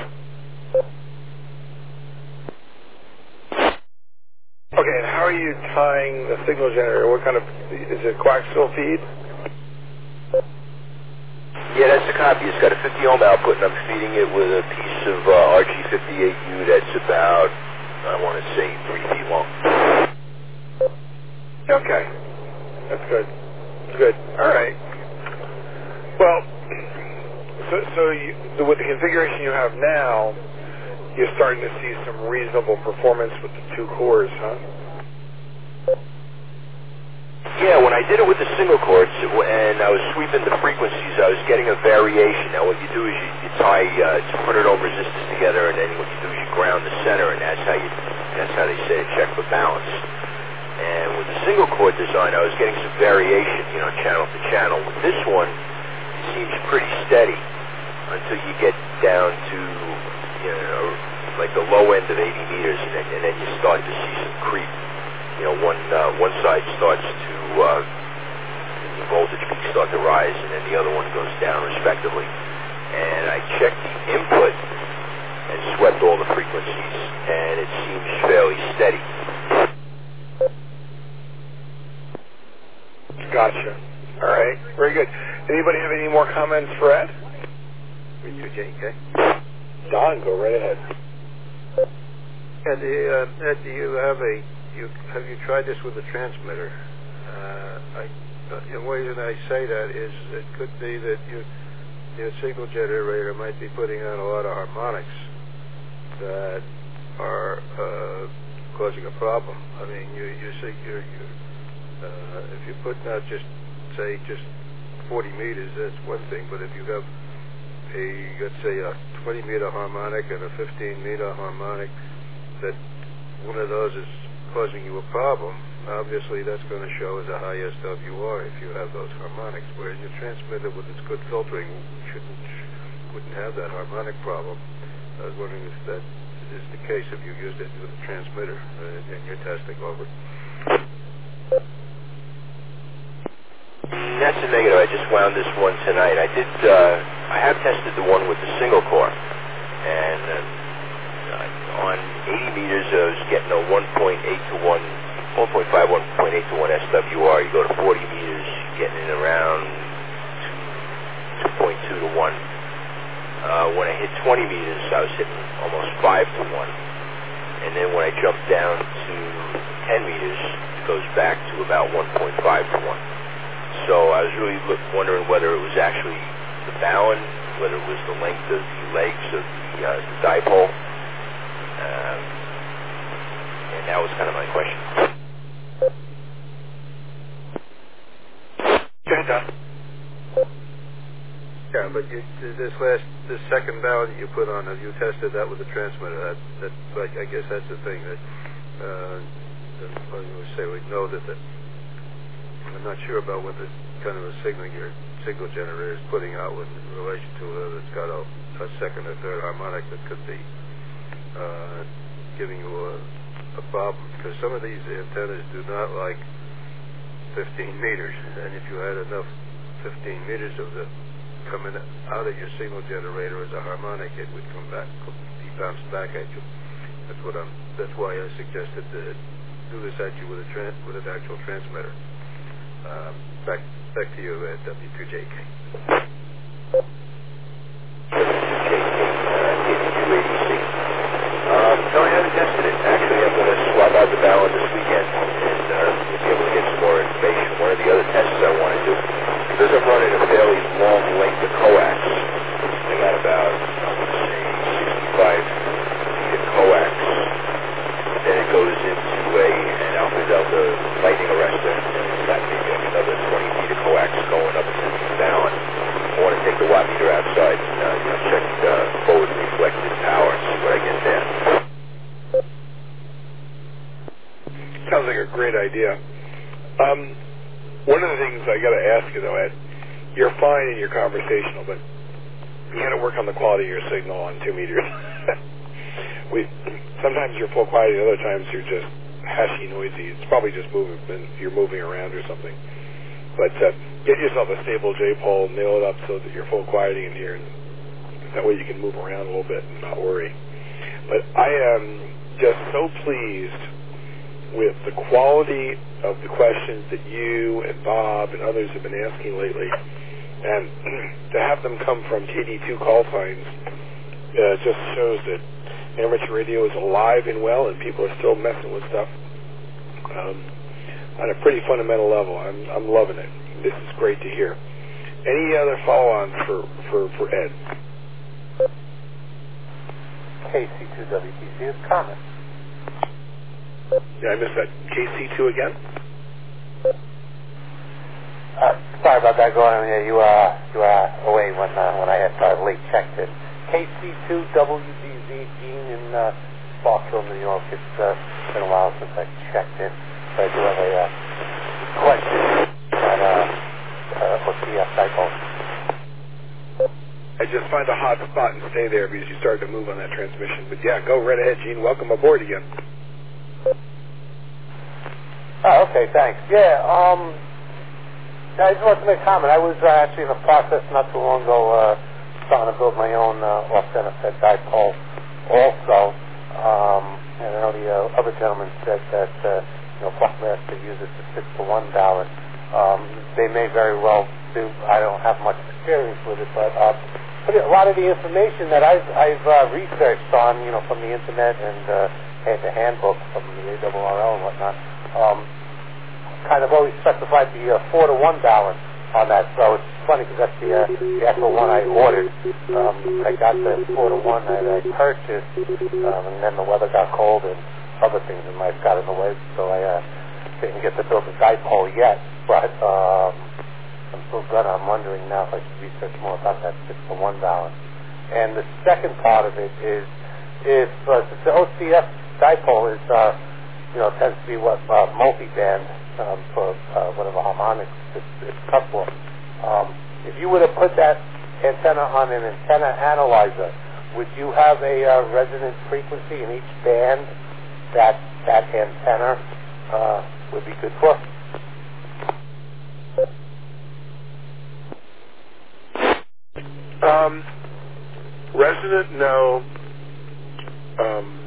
Okay, and how are you tying the signal generator? What kind of, is it coaxial feed? Yeah, that's the copy. It's got a fifty ohm output, and I'm feeding it with a piece of uh, R G fifty-eight U that's about, I want to say, three feet long. Okay, that's good. Good. All right. Well, so, so you, so with the configuration you have now, you're starting to see some reasonable performance with the two cores, huh? Yeah, when I did it with the single chords and I was sweeping the frequencies, I was getting a variation. Now what you do is you, you tie uh, two hundred ohm resistors together, and then what you do is you ground the center, and that's how you that's how they say check for balance. And with the single chord design, I was getting some variation, you know, channel to channel. With this one, it seems pretty steady until you get down to, you know, like the low end of eighty meters, and then, and then you start to see some creep. You know, one uh, one side starts to, uh, the voltage peaks start to rise, and then the other one goes down respectively. And I checked the input and swept all the frequencies, and it seems fairly steady. Gotcha. All right. Very good. Anybody have any more comments for Ed? For you, J K. Don, go right ahead. And uh, Ed, do you have a You, have you tried this with a transmitter? Uh, I, the reason I say that is it could be that you, your signal generator might be putting on a lot of harmonics that are uh, causing a problem. I mean, you you see, you're, you're, uh, if you're putting out just say just forty meters, that's one thing. But if you have a let's say a twenty meter harmonic and a fifteen meter harmonic, that one of those is causing you a problem, obviously that's going to show as a high S W R if you have those harmonics, whereas your transmitter with its good filtering shouldn't wouldn't have that harmonic problem. I was wondering if that is the case if you used it with a transmitter uh, and you're testing over. That's a negative. I just wound this one tonight. I did. Uh, I have tested the one with the single core, and uh, on eighty meters, I was getting a one point eight to one, one point five, one point eight to one S W R. You go to forty meters, you're getting it around two point two to one. uh, when I hit twenty meters, I was hitting almost five to one. And then when I jumped down to ten meters, it goes back to about one point five to one. So I was really look, wondering whether it was actually the bowen, whether it was the length of the legs of the, uh, the dipole. Um, and that was kind of my question. Okay, Don. Yeah, but you, this last, this second bowen that you put on, have you tested that with the transmitter? That, that, like, I guess that's the thing that, uh, that I would say we know that, that I'm not sure about what the kind of a signal your signal generator is putting out with in relation to whether it's got a, a second or third harmonic that could be uh, giving you a, a problem, because some of these antennas do not like fifteen meters, and if you had enough fifteen meters of the coming out of your signal generator as a harmonic, it would come back, be bounced back at you. That's what I'm. That's why I suggested to do this at you with a tran with an actual transmitter. Um, back back to you at W two J K. Um, no, I haven't tested it. Actually, I'm going to swap out the bowen this weekend, and uh, we'll be able to get some more information. One of the other tests I want to do, because I'm running a fairly long length of coax, I got about, I would say, sixty-five feet of coax. Then it goes into a, an alpha delta lightning arrestor, and it's got maybe another twenty feet of coax going up to the bowen. I want to take the wattmeter outside and uh, you know, check uh, forward reflected power and see what I get there. Sounds like a great idea. Um, one of the things I got to ask you though, Ed, you're fine and you're conversational, but you got to work on the quality of your signal on two meters. we sometimes you're full quality, other times you're just hashy, noisy. It's probably just moving, you're moving around or something. But uh, get yourself a stable J-pole, nail it up so that you're full quieting in here, and that way you can move around a little bit and not worry. But I am just so pleased with the quality of the questions that you and Bob and others have been asking lately, and to have them come from K D two call signs uh, just shows that amateur radio is alive and well, and people are still messing with stuff um, on a pretty fundamental level. I'm I'm loving it. This is great to hear. Any other follow-ons for, for, for Ed? K C two W T C is comment. Yeah, I missed that. K C two again? Uh, sorry about that, Gordon. Yeah, you uh, you were away when uh, when I had uh, late checked it. K C two W D Z, Gene in uh, Sparkville, New York. It's uh, been a while since I checked it. So I do have a uh, question at uh, uh, for C F dipole. I just find a hot spot and stay there because you started to move on that transmission. But yeah, go right ahead, Gene. Welcome aboard again. Oh, okay, thanks. Yeah, um, I just wanted to make a comment. I was uh, actually in the process not too long ago uh, starting to build my own uh, off-center fed dipole also. Um, and I know the uh, other gentleman said that, uh, you know, Buckmaster uses the six to one balance. Um, they may very well do. I don't have much experience with it, but uh, a lot of the information that I've, I've uh, researched on, you know, from the internet and uh, had the handbook from the A R R L and whatnot, um, kind of always specified the uh, four to one balance on that. So it's funny because that's the, uh, the actual one I ordered. Um, I got the four to one that I purchased, um, and then the weather got cold and other things in life got in the way, so I uh, didn't get to build a dipole yet. But um, I'm still gonna. I'm wondering now if I should research more about that six to one balance. And the second part of it is if uh, since the O C F dipole is uh, you know tends to be what uh, multi-band um, for uh, whatever harmonics it's, it's cut for. Um, if you were to put that antenna on an antenna analyzer, would you have a uh, resonant frequency in each band that that antenna uh, would be good for? Um, resonant, no. Um,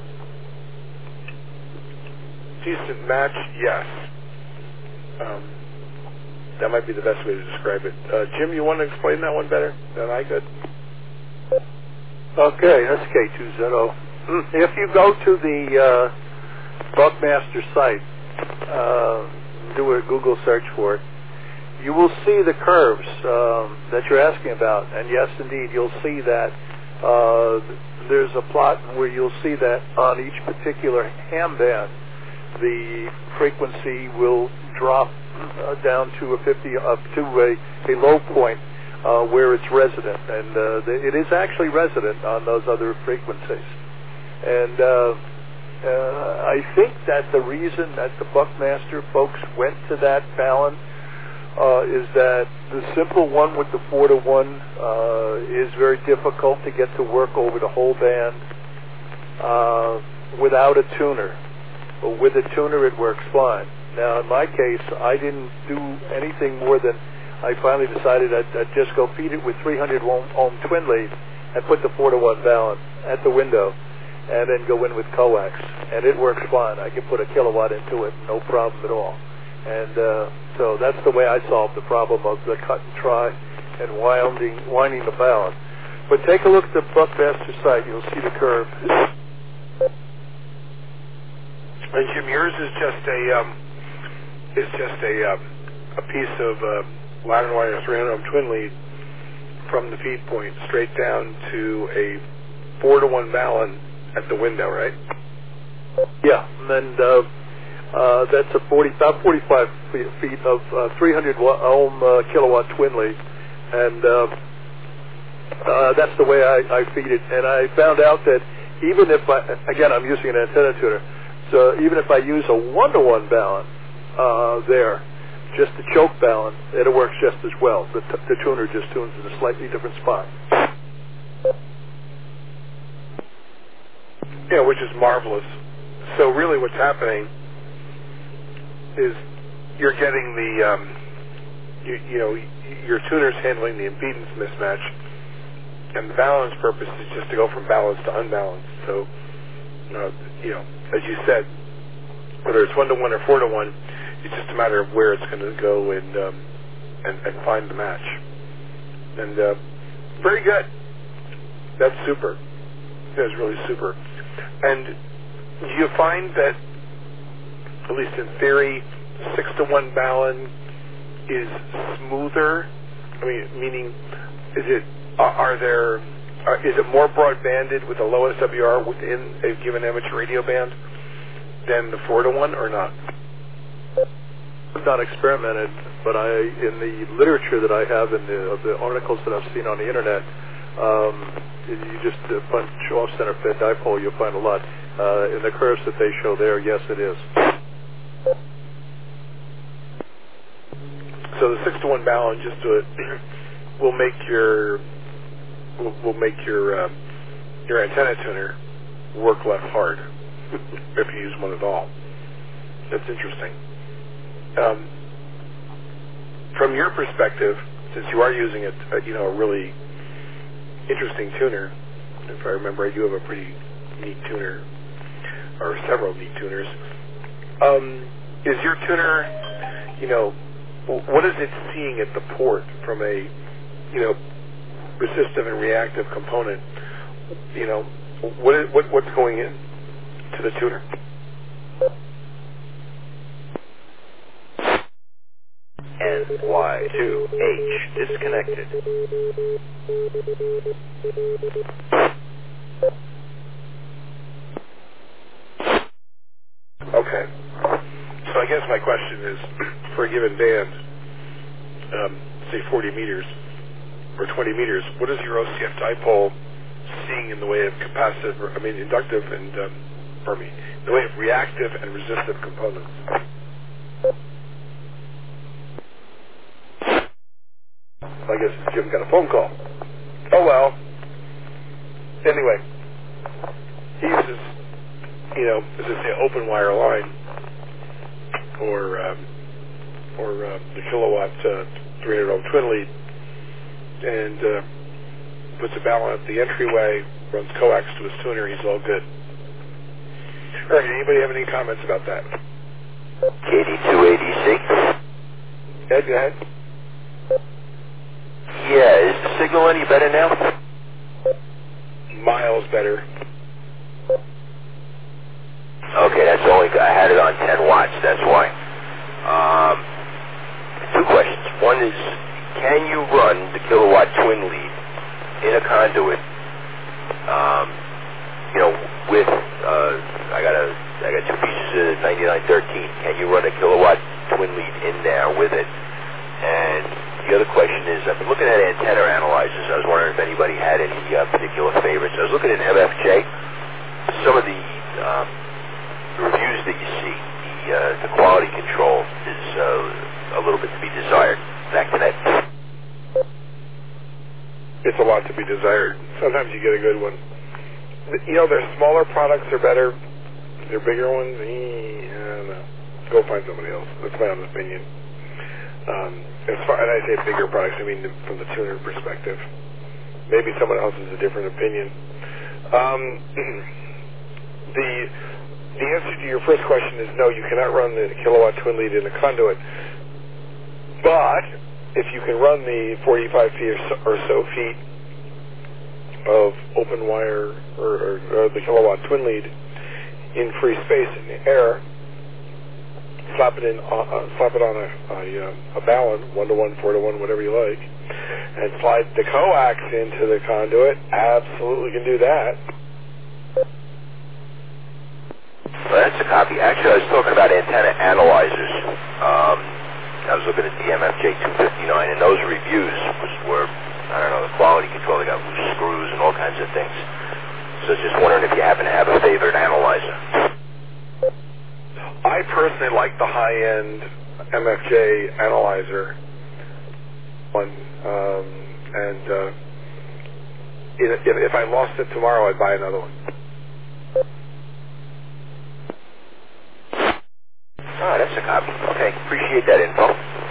decent match, yes. Um, that might be the best way to describe it. Uh, Jim, you want to explain that one better than I could? Okay, that's K two Z O. If you go to the uh, Buckmaster site, uh, do a Google search for it, you will see the curves um, that you're asking about. And yes, indeed, you'll see that uh, there's a plot where you'll see that on each particular ham band, the frequency will drop uh, down to a fifty, up to a, a low point uh, where it's resident, and uh, the, it is actually resident on those other frequencies. And uh, uh, I think that the reason that the Buckmaster folks went to that balun uh, is that the simple one with the four to one uh, is very difficult to get to work over the whole band uh, without a tuner. But with a tuner, it works fine. Now, in my case, I didn't do anything more than I finally decided I'd, I'd just go feed it with three hundred ohm twin lead and put the four to one balun at the window, and then go in with coax, and it works fine. I can put a kilowatt into it, no problem at all. And uh, so that's the way I solved the problem of the cut and try and winding, winding the balun. But take a look at the Buckmaster site. You'll see the curve. And Jim, yours is just a um, is just a um, a piece of uh, ladder wire three hundred ohm twin lead from the feed point straight down to a four to one balun at the window, right? Yeah, and uh, uh, that's a forty, about forty-five feet of uh, three hundred ohm uh, kilowatt twin lead, and uh, uh, that's the way I, I feed it. And I found out that even if I, again, I'm using an antenna tuner, so even if I use a one to one balun uh, there, just the choke balun, it works just as well. The, t- the tuner just tunes in a slightly different spot. Yeah, which is marvelous. So really what's happening is you're getting the, um, you, you know, your tuner's handling the impedance mismatch, and the balance purpose is just to go from balanced to unbalanced. So, uh, you know, as you said, whether it's one to one or four to one, it's just a matter of where it's going to go and, um, and and find the match. And uh, very good. That's super. That's really super. And do you find that, at least in theory, six to one balun is smoother? I mean, meaning, is it are there are, is it more broadbanded with the low S W R within a given amateur radio band than the four to one, or not? I've not experimented, but I, in the literature that I have, in the, the articles that I've seen on the internet, um, you just uh, punch off center fed dipole, you'll find a lot. Uh, in the curves that they show there, yes, it is. So the six to one balun just to, will make your will, will make your uh, your antenna tuner work less hard if you use one at all. That's interesting. Um, from your perspective, since you are using it, uh, you know, a really interesting tuner. If I remember, I do have a pretty neat tuner, or several neat tuners. Um, is your tuner, you know, what is it seeing at the port from a, you know, resistive and reactive component? You know, what is, what what's going in to the tuner? N Y two H disconnected. Okay. So I guess my question is, for a given band, um, say forty meters or twenty meters, what is your O C F dipole seeing in the way of capacitive, I mean inductive and, um, pardon me, in the way of reactive and resistive components? I guess Jim got a phone call. Oh well. Anyway, he uses, you know, as I say, open wire line, or um, or uh, the kilowatt uh, three hundred ohm twin lead, and uh, puts a balun at the entryway, runs coax to his tuner. He's all good. All right. Anybody have any comments about that? K D two eighty-six. Ed, go ahead. Yeah, is the signal any better now? miles better. Okay, that's only, I had it on ten watts, that's why. Um, two questions. One is, can you run the kilowatt twin lead in a conduit, um, you know, with, uh, I got a, I got two pieces of ninety-nine thirteen. Can you run a kilowatt twin lead in there with it? And the other question is, I've been looking at antenna analyzers. I was wondering if anybody had any uh, particular favorites. I was looking at M F J. Some of the um, reviews that you see, the, uh, the quality control is uh, a little bit to be desired. Back to that. It's a lot to be desired. Sometimes you get a good one. You know, their smaller products are better. Their bigger ones, eh, I don't know. Go find somebody else. That's my own opinion. Um, as far, and I say bigger products, I mean from the tuner perspective. Maybe someone else has a different opinion. Um, the the answer to your first question is no, you cannot run the kilowatt twin lead in a conduit. But if you can run the forty-five feet or so, or so feet of open wire or, or, or the kilowatt twin lead in free space in the air, slap it in, uh, slap it on a a, uh, a ballon, one to one, four to one, whatever you like, and slide the coax into the conduit. Absolutely can do that. Well, that's a copy. Actually, I was talking about antenna analyzers. Um, I was looking at the M F J two fifty-nine, and those reviews was, were, I don't know, the quality control. They got loose screws and all kinds of things. So I was just wondering if you happen to have a favorite analyzer. I personally like the high-end M F J analyzer one, um, and uh, if, if I lost it tomorrow, I'd buy another one. Oh, that's a copy. Okay, appreciate that info.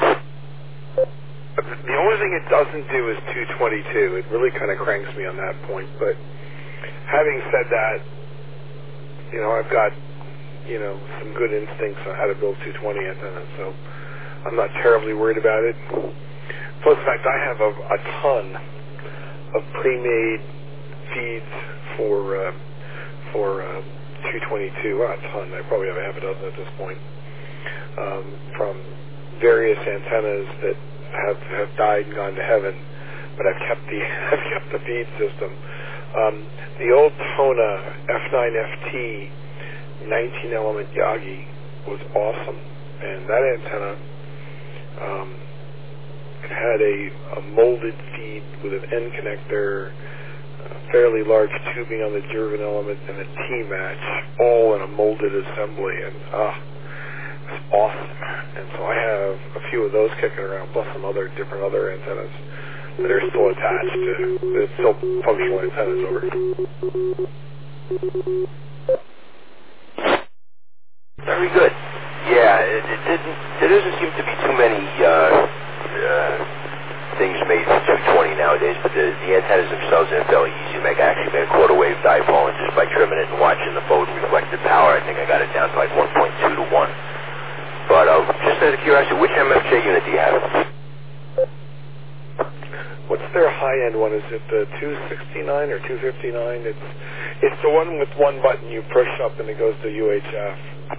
The only thing it doesn't do is two twenty-two. It really kind of cranks me on that point. But having said that, you know, I've got, you know, some good instincts on how to build two twenty antennas, so I'm not terribly worried about it. Plus, in fact, I have a, a ton of pre-made feeds for uh, for uh, two twenty-two. Well, not a ton. I probably have a half a dozen at this point. Um, from various antennas that have, have died and gone to heaven, but I've kept the I've kept the feed system. Um, the old Tona F nine F T nineteen element Yagi was awesome, and that antenna um, had a, a molded feed with an end connector, a fairly large tubing on the Gervin element, and a T-match, all in a molded assembly, and ah. It's awesome, and so I have a few of those kicking around, plus some other different other antennas that are still attached to, they're still functional antennas over. Very good. Yeah, it, it didn't. There doesn't seem to be too many uh, uh, things made for two twenty nowadays, but the, the antennas themselves are fairly easy to make. I actually made a quarter wave dipole, and just by trimming it and watching the photon reflected power, I think I got it down to like one point two to one. But uh, just out of curiosity, which M F J unit do you have? What's their high-end one? Is it the two sixty-nine or two fifty-nine? It's it's the one with one button you push up and it goes to U H F.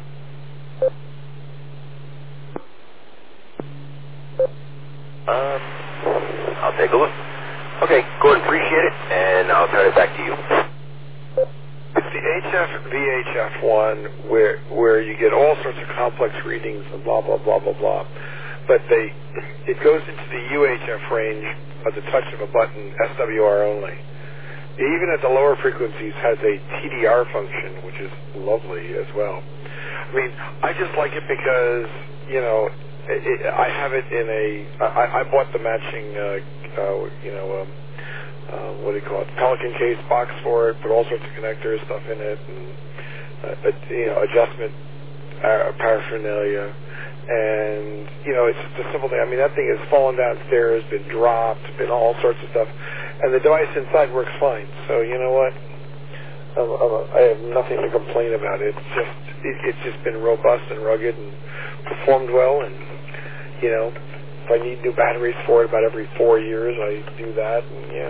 Um, I'll take a look. Okay, Gordon, appreciate it, and I'll turn it back to you. It's the H F V H F one where where you get all sorts of complex readings and blah blah blah blah blah, but they it goes into the U H F range at the touch of a button, S W R only. Even at the lower frequencies, has a T D R function, which is lovely as well. I mean, I just like it because you know it, it, I have it in a. I, I bought the matching, uh, uh, you know. Um, Uh, what do you call it, Pelican case box for it, put all sorts of connectors, stuff in it, and uh, uh, you know, adjustment uh, paraphernalia, and you know, it's just a simple thing. I mean, that thing has fallen downstairs, been dropped, been all sorts of stuff, and the device inside works fine. So you know what, I'm, I'm a, I have nothing to complain about. It's just it, it's just been robust and rugged and performed well, and you know, if I need new batteries for it about every four years, I do that, and you know.